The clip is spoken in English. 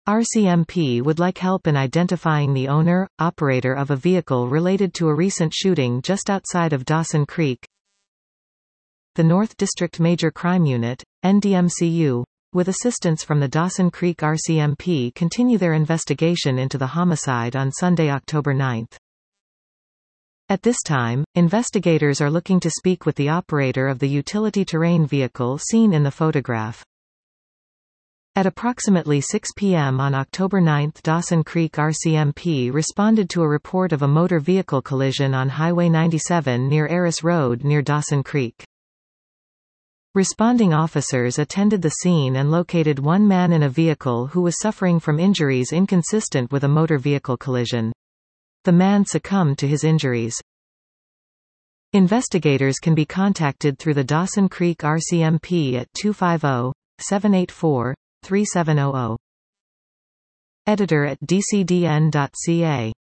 RCMP would like help in identifying the owner, operator of a vehicle related to a recent shooting just outside of Dawson Creek. The North District Major Crime Unit, NDMCU, with assistance from the Dawson Creek RCMP, continue their investigation into the homicide on Sunday, October 9. At this time, investigators are looking to speak with the operator of the utility terrain vehicle seen in the photograph. At approximately 6 p.m. on October 9, Dawson Creek RCMP responded to a report of a motor vehicle collision on Highway 97 near Eris Road near Dawson Creek. Responding officers attended the scene and located one man in a vehicle who was suffering from injuries inconsistent with a motor vehicle collision. The man succumbed to his injuries. Investigators can be contacted through the Dawson Creek RCMP at 250-784-3700. Editor at dcdn.ca